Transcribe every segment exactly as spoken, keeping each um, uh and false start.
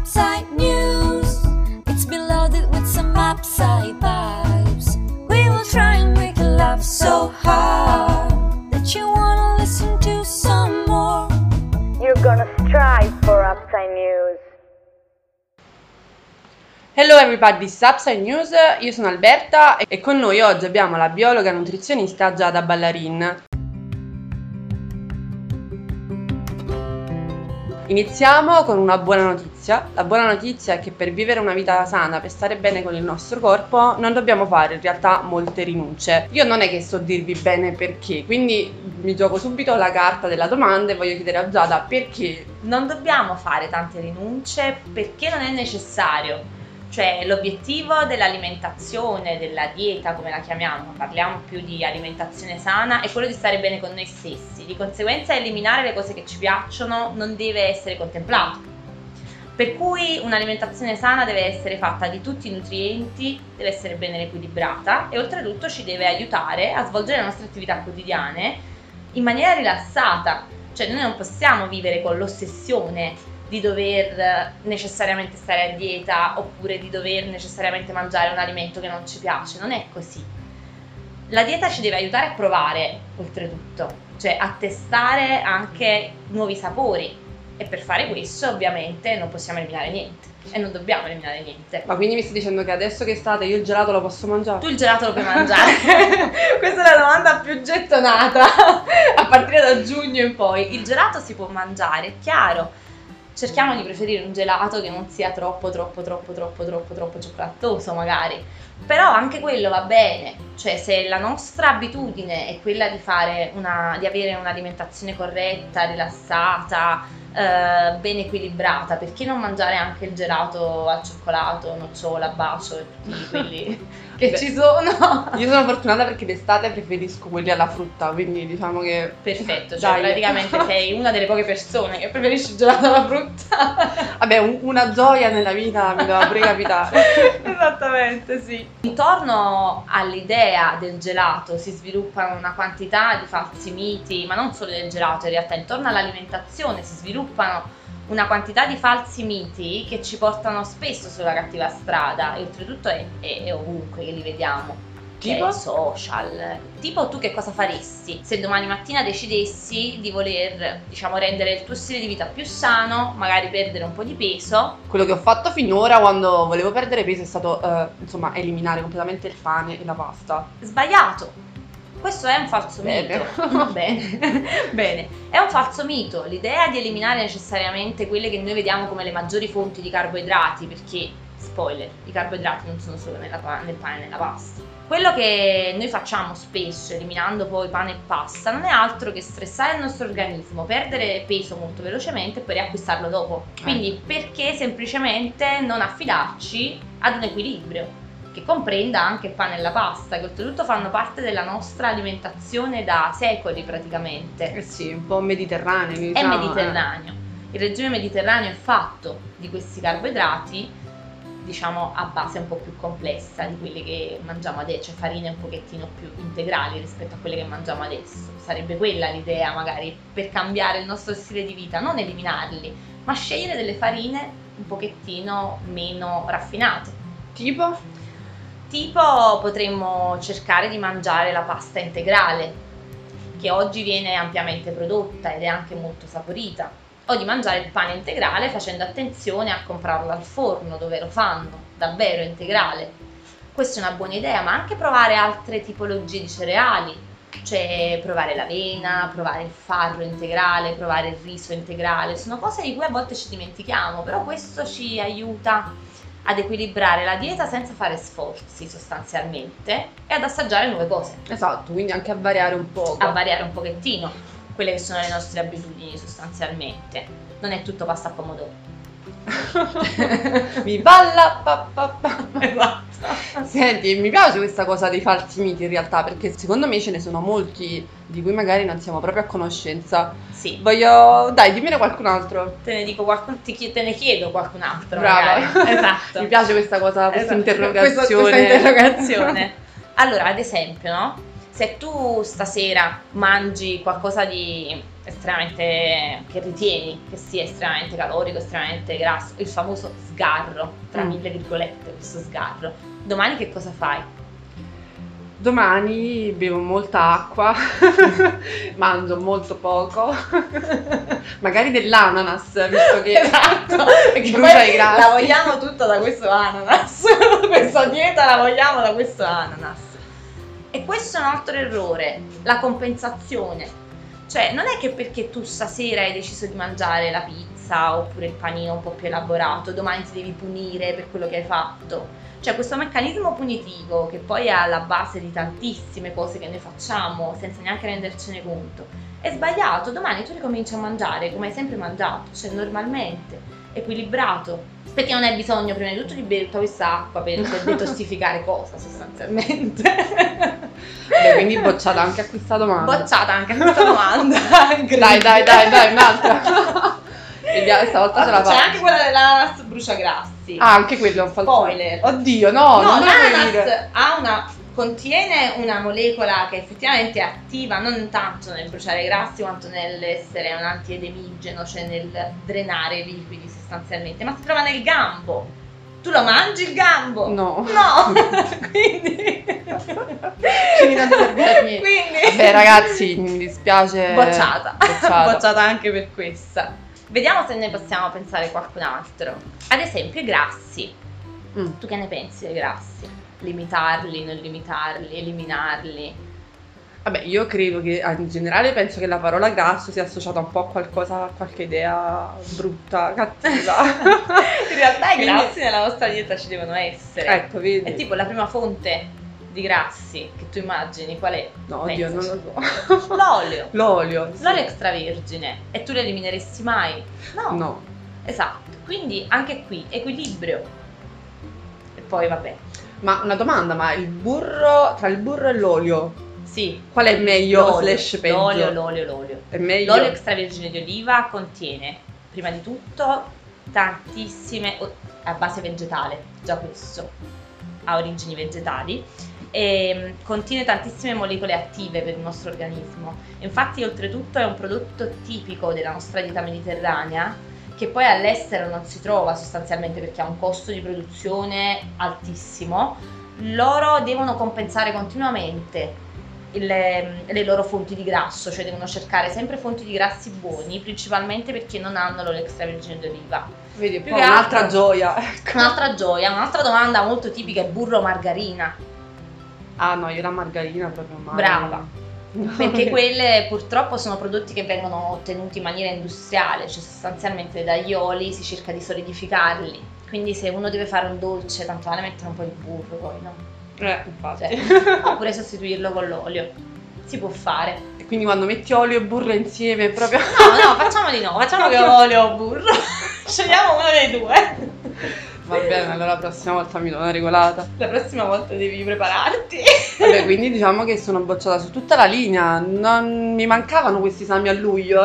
upside news. It's been loaded with some upside vibes. We will try and make you laugh so hard that you wanna listen to some more. You're gonna strive for upside news. Hello everybody, this is Upside News, io sono Alberta e con noi oggi abbiamo la biologa nutrizionista Giada Ballarin. Iniziamo con una buona notizia. La buona notizia è che per vivere una vita sana, per stare bene con il nostro corpo, non dobbiamo fare in realtà molte rinunce. Io non è che so dirvi bene perché, quindi mi gioco subito la carta della domanda e voglio chiedere a Giada perché. Non dobbiamo fare tante rinunce perché non è necessario. Cioè l'obiettivo dell'alimentazione, della dieta come la chiamiamo, parliamo più di alimentazione sana, è quello di stare bene con noi stessi. Di conseguenza eliminare le cose che ci piacciono non deve essere contemplato. Per cui un'alimentazione sana deve essere fatta di tutti i nutrienti, deve essere ben equilibrata e oltretutto ci deve aiutare a svolgere le nostre attività quotidiane in maniera rilassata. Cioè noi non possiamo vivere con l'ossessione di dover necessariamente stare a dieta oppure di dover necessariamente mangiare un alimento che non ci piace, non è così. La dieta ci deve aiutare a provare oltretutto, cioè a testare anche nuovi sapori e per fare questo ovviamente non possiamo eliminare niente e non dobbiamo eliminare niente. Ma quindi mi stai dicendo che adesso che è estate io il gelato lo posso mangiare? Tu il gelato lo puoi mangiare? Questa è la domanda più gettonata a partire da giugno in poi. Il gelato si può mangiare, è chiaro. Cerchiamo di preferire un gelato che non sia troppo troppo troppo troppo troppo troppo cioccolatoso magari, però anche quello va bene. Cioè se la nostra abitudine è quella di fare una, di avere un'alimentazione corretta, rilassata, eh, ben equilibrata, perché non mangiare anche il gelato al cioccolato, nocciola, bacio e tutti quelli che Beh, ci sono? Io sono fortunata perché d'estate preferisco quelli alla frutta, quindi diciamo che Perfetto, cioè dai. Praticamente sei una delle poche persone che preferisce il gelato alla frutta. Vabbè, un- una gioia nella vita mi doveva pure capitare. Esattamente, sì. Intorno all'idea del gelato si sviluppano una quantità di falsi miti, ma non solo del gelato, in realtà intorno all'alimentazione si sviluppano una quantità di falsi miti che ci portano spesso sulla cattiva strada e oltretutto è, è, è ovunque che li vediamo. Tipo? Cioè, social. Tipo tu che cosa faresti se domani mattina decidessi di voler, diciamo, rendere il tuo stile di vita più sano, magari perdere un po' di peso? Quello che ho fatto finora quando volevo perdere peso è stato eh, insomma eliminare completamente il pane e la pasta. Sbagliato. Questo è un falso Bene. mito. Bene. Bene. È un falso mito l'idea di eliminare necessariamente quelle che noi vediamo come le maggiori fonti di carboidrati, perché, spoiler, i carboidrati non sono solo nella, nel pane e nella pasta. Quello che noi facciamo spesso, eliminando poi pane e pasta, non è altro che stressare il nostro organismo, perdere peso molto velocemente e poi riacquistarlo dopo. Quindi perché semplicemente non affidarci ad un equilibrio che comprenda anche il pane e la pasta, che oltretutto fanno parte della nostra alimentazione da secoli praticamente. Eh sì, un po' mediterraneo. È Diciamo, mediterraneo. Il regime mediterraneo è fatto di questi carboidrati, diciamo a base un po' più complessa di quelle che mangiamo adesso, cioè farine un pochettino più integrali rispetto a quelle che mangiamo adesso. Sarebbe quella l'idea magari per cambiare il nostro stile di vita, non eliminarli, ma scegliere delle farine un pochettino meno raffinate. Tipo? Tipo potremmo cercare di mangiare la pasta integrale, che oggi viene ampiamente prodotta ed è anche molto saporita, o di mangiare il pane integrale facendo attenzione a comprarlo al forno dove lo fanno, davvero integrale. Questa è una buona idea, ma anche provare altre tipologie di cereali, cioè provare l'avena, provare il farro integrale, provare il riso integrale. Sono cose di cui a volte ci dimentichiamo, però questo ci aiuta ad equilibrare la dieta senza fare sforzi sostanzialmente e ad assaggiare nuove cose. Esatto, quindi anche a variare un po'. A variare un pochettino quelle che sono le nostre abitudini sostanzialmente. Non è tutto pasta a pomodoro. Mi balla pa, pa, pa. Esatto. Senti, mi piace questa cosa dei falsi miti in realtà, perché secondo me ce ne sono molti di cui magari non siamo proprio a conoscenza. Sì. Voglio... Dai, dimmene qualcun altro. Te ne dico qualcun... ti chie- te ne chiedo qualcun altro. Brava. Magari. Esatto. Mi piace questa cosa, questa Esatto. interrogazione. Questa, questa interrogazione. Allora, ad esempio, no? Se tu stasera mangi qualcosa di estremamente, che ritieni che sia estremamente calorico, estremamente grasso, il famoso sgarro, tra Mm. mille virgolette, questo sgarro. Domani che cosa fai? Domani bevo molta acqua, mangio molto poco, magari dell'ananas, visto che, Esatto, che brucia i grassi. la vogliamo tutta da questo ananas, questa dieta la vogliamo da questo ananas. E questo è un altro errore, la compensazione. Cioè, non è che perché tu stasera hai deciso di mangiare la pizza oppure il panino un po' più elaborato, domani ti devi punire per quello che hai fatto. Cioè, questo meccanismo punitivo, che poi è alla base di tantissime cose che noi facciamo senza neanche rendercene conto, è sbagliato. Domani tu ricominci a mangiare come hai sempre mangiato, cioè normalmente, equilibrato, perché non hai bisogno prima di tutto di bere tutta questa acqua per, per detossificare cosa sostanzialmente. Beh, quindi bocciata anche a questa domanda. Bocciata anche a questa domanda. Dai, dai, dai, dai, un'altra. Vediamo, stavolta ce la C'è faccio. anche quella dell'ananas bruciagrassi. Ah, anche quello è un falso. Spoiler. Oddio, no, No, non me lo puoi l'ananas dire. ha una, contiene una molecola che effettivamente è attiva non tanto nel bruciare i grassi quanto nell'essere un antiedemigeno, cioè nel drenare i liquidi sostanzialmente, ma si trova nel gambo. Tu lo mangi il gambo? No. No! Quindi... Quindi non serve a niente. Quindi... Vabbè, ragazzi, mi dispiace. Bocciata. Bocciata. Bocciata anche per questa. Vediamo se ne possiamo pensare a qualcun altro. Ad esempio i grassi. Mm. Tu che ne pensi dei grassi? Limitarli, non limitarli, eliminarli? Vabbè, io credo che ah, in generale penso che la parola grasso sia associata un po' a qualcosa, a qualche idea brutta, cattiva. In realtà i Quindi- grassi nella nostra dieta ci devono essere. Ecco, vedi. È tipo la prima fonte di grassi che tu immagini qual è? No, oddio, non Pensaci. lo so. L'olio. L'olio. sì. L'olio extravergine. E tu lo elimineresti mai? No. No. Esatto. Quindi anche qui equilibrio. E poi vabbè. Ma una domanda, ma il burro, tra il burro e l'olio, Sì. qual è meglio L'olio, slash peggio? L'olio, l'olio, l'olio. È meglio? L'olio extravergine di oliva contiene, prima di tutto, tantissime, o- a base vegetale, già questo, ha origini vegetali, e mm, contiene tantissime molecole attive per il nostro organismo. Infatti, oltretutto, è un prodotto tipico della nostra dieta mediterranea, che poi all'estero non si trova sostanzialmente perché ha un costo di produzione altissimo. Loro devono compensare continuamente le, le loro fonti di grasso, cioè devono cercare sempre fonti di grassi buoni, principalmente perché non hanno l'olio extravergine d'oliva. Vedi, Più poi che un'altra altro- gioia. Ecco. Un'altra gioia, un'altra domanda molto tipica è burro o margarina, Ah no, io la margarina proprio mai. Brava. perché quelle purtroppo sono prodotti che vengono ottenuti in maniera industriale, cioè sostanzialmente dagli oli si cerca di solidificarli, quindi se uno deve fare un dolce tanto vale mettere un po' di burro poi, no? Eh, infatti. Cioè, oppure sostituirlo con l'olio, si può fare. E quindi quando metti olio e burro insieme è proprio... No, no, facciamo di no, facciamo che olio o burro, scegliamo uno dei due. Va bene, allora la prossima volta mi do una regolata. La prossima volta devi prepararti. Vabbè, quindi diciamo che sono bocciata su tutta la linea. Non mi mancavano questi esami a luglio.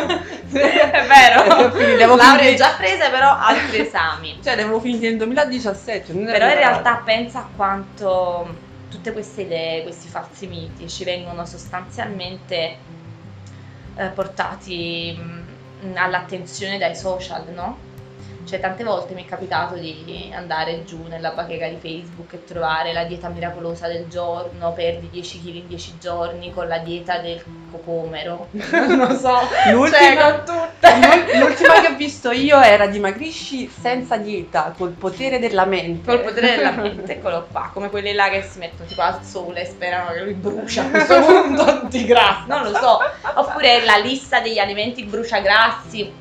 È vero. Li ho finiti, li avevo Lauree finiti- già prese, però altri esami. Cioè, li avevo finiti nel duemiladiciassette. non ero Però in preparata. realtà pensa a quanto tutte queste idee, questi falsi miti ci vengono sostanzialmente eh, portati mh, all'attenzione dai social, no? Cioè tante volte mi è capitato di andare giù nella bacheca di Facebook e trovare la dieta miracolosa del giorno, perdi dieci chili in dieci giorni con la dieta del cocomero, non lo so, L'ultima- cioè con tutte. L'ul- L'ultima che ho visto io era dimagrisci senza dieta, col potere della mente. Col potere della mente, eccolo qua, come quelli là che si mettono tipo al sole e sperano che lui brucia a questo punto antigrassi, non lo so. Oppure la lista degli alimenti bruciagrassi.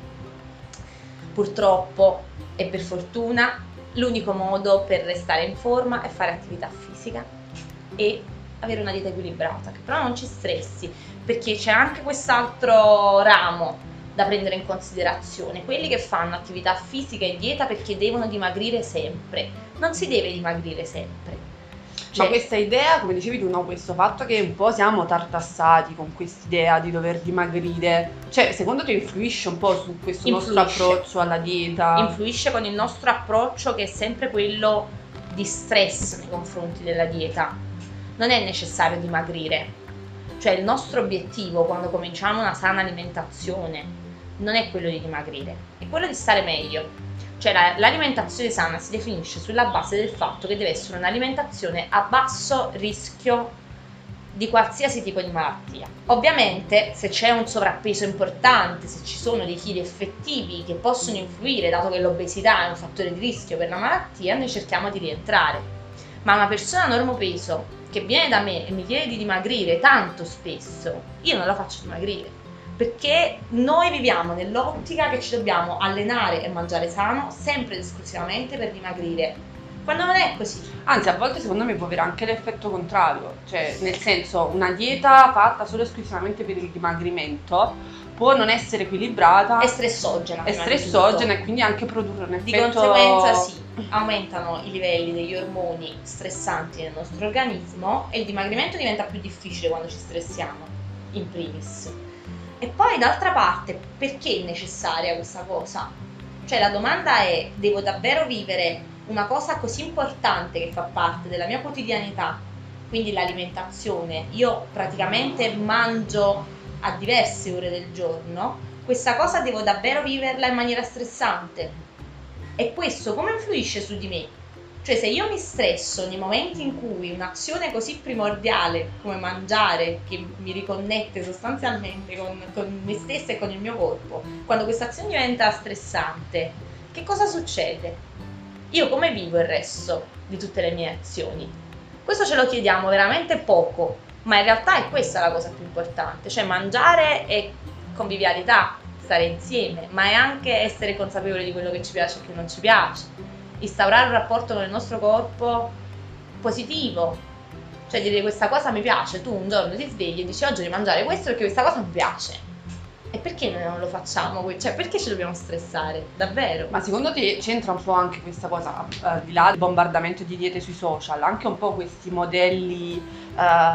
Purtroppo e per fortuna l'unico modo per restare in forma è fare attività fisica e avere una dieta equilibrata, che però non ci stressi, perché c'è anche quest'altro ramo da prendere in considerazione, quelli che fanno attività fisica e dieta perché devono dimagrire sempre. Non si deve dimagrire sempre. Ma Cioè, questa idea, come dicevi tu, no, questo fatto che un po' siamo tartassati con quest'idea di dover dimagrire, cioè secondo te influisce un po' su questo nostro Influisce. approccio alla dieta? influisce con il nostro approccio, che è sempre quello di stress nei confronti della dieta. Non è necessario dimagrire, Cioè il nostro obiettivo quando cominciamo una sana alimentazione non è quello di dimagrire, è quello di stare meglio. Cioè la, l'alimentazione sana si definisce sulla base del fatto che deve essere un'alimentazione a basso rischio di qualsiasi tipo di malattia. Ovviamente se c'è un sovrappeso importante, se ci sono dei chili effettivi che possono influire, dato che l'obesità è un fattore di rischio per la malattia, noi cerchiamo di rientrare. Ma una persona normopeso che viene da me e mi chiede di dimagrire tanto spesso, io non la faccio dimagrire, perché noi viviamo nell'ottica che ci dobbiamo allenare e mangiare sano sempre ed esclusivamente per dimagrire, quando non è così. Anzi, a volte secondo me può avere anche l'effetto contrario, cioè nel senso una dieta fatta solo esclusivamente per il dimagrimento può non essere equilibrata, È stressogena. è prima di stressogena tutto. e quindi anche produrre un Di effetto... conseguenza sì, aumentano i livelli degli ormoni stressanti nel nostro organismo e il dimagrimento diventa più difficile quando ci stressiamo, in primis. E poi d'altra parte, perché è necessaria questa cosa? Cioè la domanda è, devo davvero vivere una cosa così importante che fa parte della mia quotidianità, quindi l'alimentazione, io praticamente mangio a diverse ore del giorno, questa cosa devo davvero viverla in maniera stressante? E questo come influisce su di me? Cioè se io mi stresso nei momenti in cui un'azione così primordiale come mangiare, che mi riconnette sostanzialmente con, con me stessa e con il mio corpo, quando questa azione diventa stressante, che cosa succede? Io come vivo il resto di tutte le mie azioni? Questo ce lo chiediamo veramente poco, ma in realtà è questa la cosa più importante, cioè mangiare è convivialità, stare insieme, ma è anche essere consapevoli di quello che ci piace e che non ci piace, instaurare un rapporto con il nostro corpo positivo, cioè dire questa cosa mi piace, tu un giorno ti svegli e dici oggi devo mangiare questo perché questa cosa mi piace. E perché noi non lo facciamo? Cioè perché ci dobbiamo stressare? Davvero? Ma secondo te c'entra un po' anche questa cosa, eh, al di là del bombardamento di diete sui social, anche un po' questi modelli eh,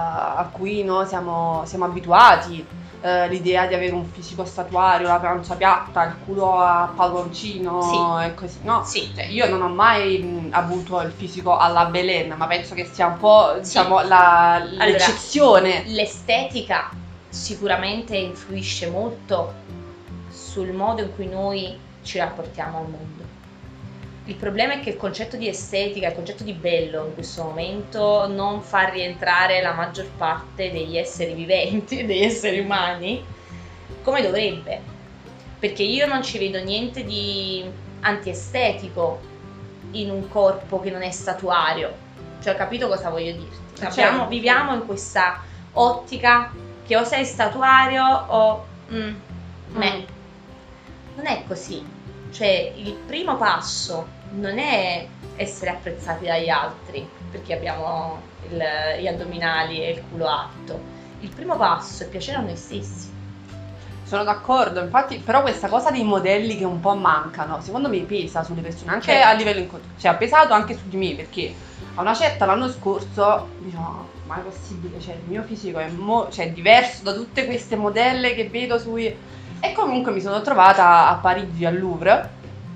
a cui noi siamo, siamo abituati, eh, l'idea di avere un fisico statuario, la pancia piatta, il culo a palloncino Sì. e così, no? Sì. Cioè, io non ho mai mh, avuto il fisico alla Belen, ma penso che sia un po', diciamo, la, l'eccezione. L'estetica sicuramente influisce molto sul modo in cui noi ci rapportiamo al mondo. Il problema è che il concetto di estetica, il concetto di bello in questo momento non fa rientrare la maggior parte degli esseri viventi, degli esseri umani, come dovrebbe. Perché io non ci vedo niente di antiestetico in un corpo che non è statuario. Cioè, ho capito cosa voglio dirti? Abbiamo, Certo. Viviamo in questa ottica che o sei statuario o mm, meh. Non è così. Cioè il primo passo non è essere apprezzati dagli altri perché abbiamo il, gli addominali e il culo alto. Il primo passo è piacere a noi stessi. Sono d'accordo, infatti, però questa cosa dei modelli che un po' mancano, secondo me pesa sulle persone, anche Certo. a livello inconscio, cioè ha pesato anche su di me, perché a una certa l'anno scorso dicevo, ma è possibile, cioè il mio fisico è, mo- cioè, diverso da tutte queste modelle che vedo sui... E comunque mi sono trovata a Parigi al Louvre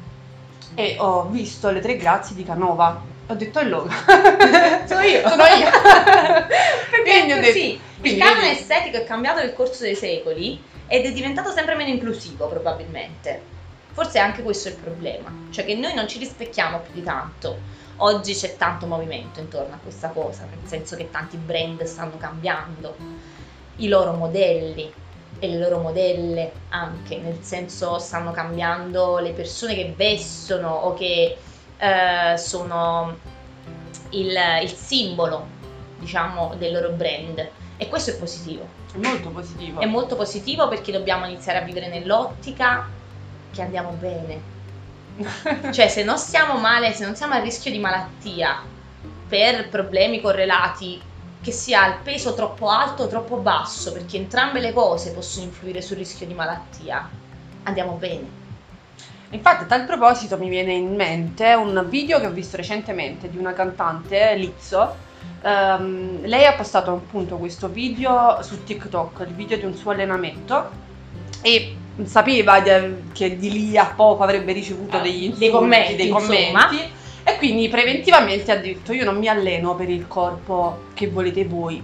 e ho visto le tre grazie di Canova. Ho detto è Loga. Sono io. Sono io. Perché Quindi ho è detto- così. Il quindi canone vedi- estetico è cambiato nel corso dei secoli ed è diventato sempre meno inclusivo probabilmente. Forse anche questo è il problema, cioè che noi non ci rispecchiamo più di tanto. Oggi c'è tanto movimento intorno a questa cosa, nel senso che tanti brand stanno cambiando i loro modelli e le loro modelle anche, nel senso stanno cambiando le persone che vestono o che eh, sono il, il simbolo, diciamo, del loro brand, e questo è positivo. È molto positivo. È molto positivo perché dobbiamo iniziare a vivere nell'ottica che andiamo bene. Cioè se non stiamo male, se non siamo a rischio di malattia per problemi correlati, che sia il peso troppo alto o troppo basso, perché entrambe le cose possono influire sul rischio di malattia, andiamo bene. Infatti a tal proposito mi viene in mente un video che ho visto recentemente di una cantante, Lizzo. Ehm, lei ha postato appunto questo video su TikTok, il video di un suo allenamento, e sapeva di- che di lì a poco avrebbe ricevuto Eh, degli dei insulti, commenti, dei insomma. commenti, e quindi preventivamente ha detto io non mi alleno per il corpo che volete voi,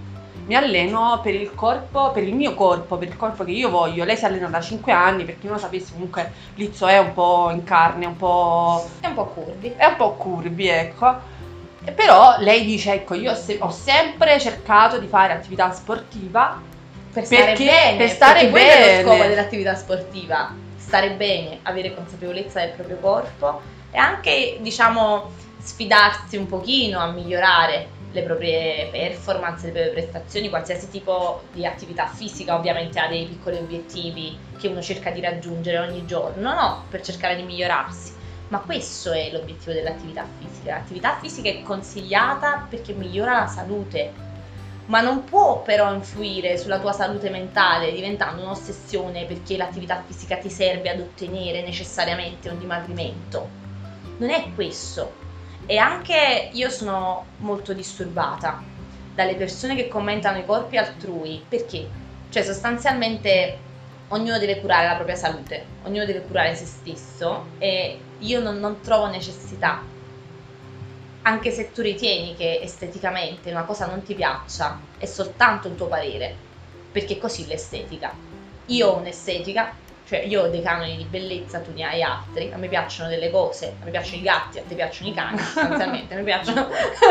mi alleno per il corpo, per il mio corpo, per il corpo che io voglio. Lei si allena da cinque anni, per chi non lo sapesse, comunque Lizzo è un po' in carne, un po'... È un po' curvi. è un po' curvi, ecco. E però lei dice, ecco, io ho, se- ho sempre cercato di fare attività sportiva Per stare perché- bene, per stare perché quello è bene. lo scopo dell'attività sportiva, stare bene, avere consapevolezza del proprio corpo e anche, diciamo, sfidarsi un pochino a migliorare le proprie performance, le proprie prestazioni. Qualsiasi tipo di attività fisica ovviamente ha dei piccoli obiettivi che uno cerca di raggiungere ogni giorno, no? Per cercare di migliorarsi. Ma questo è l'obiettivo dell'attività fisica. L'attività fisica è consigliata perché migliora la salute, ma non può però influire sulla tua salute mentale diventando un'ossessione perché l'attività fisica ti serve ad ottenere necessariamente un dimagrimento. Non è questo. E anche io sono molto disturbata dalle persone che commentano i corpi altrui, perché? Cioè sostanzialmente ognuno deve curare la propria salute, ognuno deve curare se stesso e io non, non trovo necessità, anche se tu ritieni che esteticamente una cosa non ti piaccia, è soltanto un tuo parere, perché così l'estetica. Io ho un'estetica, cioè io ho dei canoni di bellezza, tu ne hai altri, a me piacciono delle cose, a me piacciono i gatti, a te piacciono i cani, sostanzialmente, a me piacciono...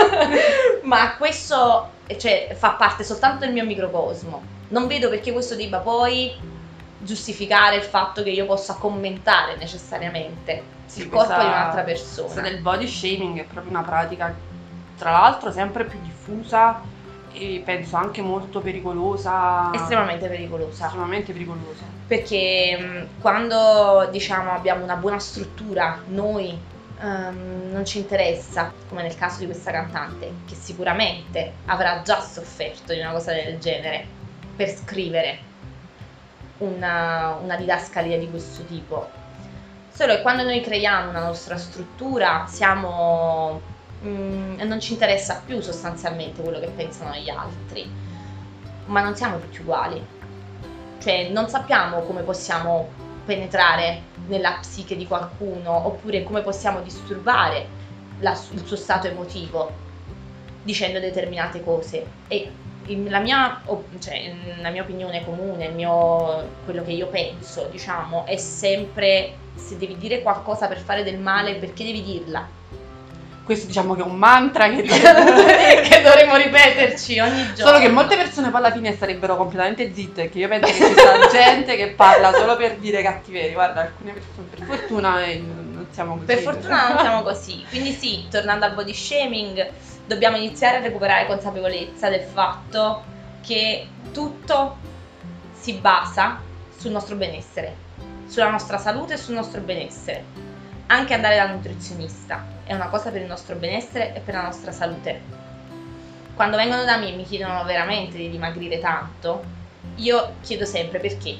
Ma questo cioè, fa parte soltanto del mio microcosmo, non vedo perché questo debba poi giustificare il fatto che io possa commentare necessariamente Sì, il corpo questa- di un'altra Questa persona. del body shaming è proprio una pratica, tra l'altro, sempre più diffusa e penso anche molto pericolosa. Estremamente pericolosa. estremamente pericolosa. Perché mh, quando diciamo abbiamo una buona struttura, noi ehm, non ci interessa, come nel caso di questa cantante, che sicuramente avrà già sofferto di una cosa del genere per scrivere una, una didascalia di questo tipo. Solo che quando noi creiamo una nostra struttura siamo mh, non ci interessa più sostanzialmente quello che pensano gli altri, ma non siamo tutti uguali. Cioè non sappiamo come possiamo penetrare nella psiche di qualcuno oppure come possiamo disturbare la- il suo stato emotivo dicendo determinate cose. E in- la mia, op- cioè, la mia opinione comune, il mio, quello che io penso, diciamo, è sempre: se devi dire qualcosa per fare del male, perché devi dirla? Questo diciamo che è un mantra che Che dovremmo ripeterci ogni giorno. Solo che molte persone poi alla fine sarebbero completamente zitte, che io penso che ci sia gente che parla solo per dire cattiverie. Guarda, alcune persone per fortuna eh, non siamo così. Per fortuna non siamo così. Quindi sì, tornando al body shaming, dobbiamo iniziare a recuperare consapevolezza del fatto che tutto si basa sul nostro benessere, sulla nostra salute e sul nostro benessere. Anche andare dal nutrizionista è una cosa per il nostro benessere e per la nostra salute. Quando vengono da me e mi chiedono veramente di dimagrire tanto, io chiedo sempre perché.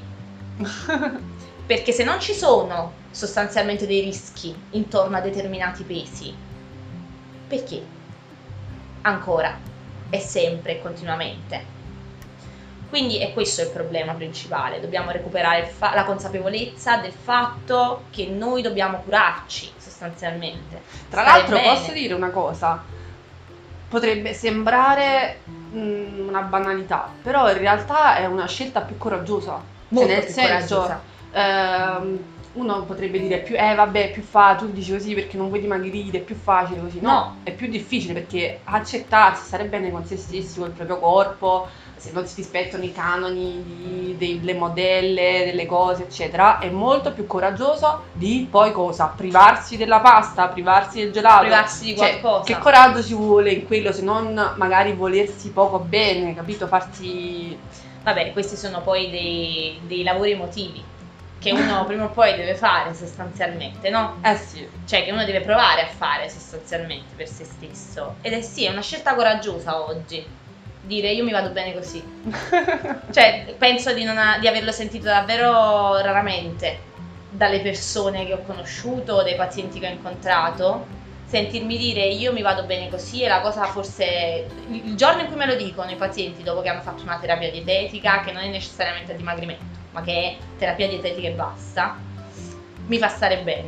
Perché se non ci sono sostanzialmente dei rischi intorno a determinati pesi, perché? Ancora, e sempre e continuamente. Quindi è questo il problema principale, dobbiamo recuperare il fa- la consapevolezza del fatto che noi dobbiamo curarci sostanzialmente. Tra stare l'altro bene. posso dire una cosa, potrebbe sembrare mh, una banalità, però in realtà è una scelta più coraggiosa. Molto Cioè, nel più senso, coraggiosa. ehm, uno potrebbe dire più, eh vabbè, più fa, tu dici così perché non vuoi dimagrire, è più facile così. No, No. è più difficile perché accettarsi, stare bene con se stessi, col proprio corpo, se non si rispettano i canoni di- delle modelle, delle cose, eccetera, è molto più coraggioso di poi cosa? Privarsi della pasta, privarsi del gelato. Privarsi di Cioè, qualcosa. che coraggio ci vuole in quello se non magari volersi poco bene, capito? Farsi... Vabbè, questi sono poi dei, dei lavori emotivi che uno prima o poi deve fare sostanzialmente, no? Eh sì. Cioè che uno deve provare a fare sostanzialmente per se stesso. Ed è sì, è una scelta coraggiosa oggi, dire io mi vado bene così. Cioè penso di, non ha- di averlo sentito davvero raramente dalle persone che ho conosciuto, dai pazienti che ho incontrato, sentirmi dire io mi vado bene così è la cosa forse... Il giorno in cui me lo dicono i pazienti dopo che hanno fatto una terapia dietetica, che non è necessariamente a dimagrimento, ma che è terapia dietetica e basta, mi fa stare bene.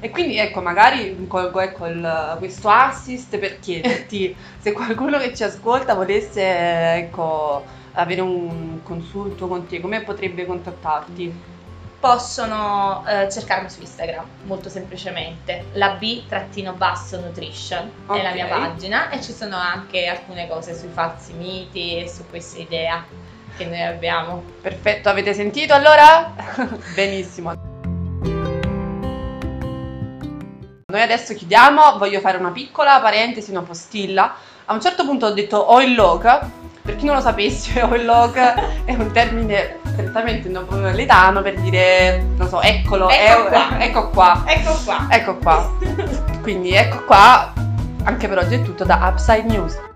E quindi ecco, magari colgo ecco, il- questo assist per chiederti se qualcuno che ci ascolta volesse ecco, avere un consulto con te, come potrebbe contattarti? Possono eh, cercarmi su Instagram, molto semplicemente, la B trattino basso nutrition è la mia Ok. pagina, e ci sono anche alcune cose sui falsi miti e su questa idea che noi abbiamo. Perfetto, avete sentito allora? Benissimo. Noi adesso chiudiamo, voglio fare una piccola parentesi, una postilla. A un certo punto ho detto ho il log, per chi non lo sapesse ho il log è un termine strettamente napoletano per dire, non so, eccolo, Ecco è- qua. ecco qua, Ecco qua. ecco qua. Quindi ecco qua, anche per oggi è tutto da Upside News.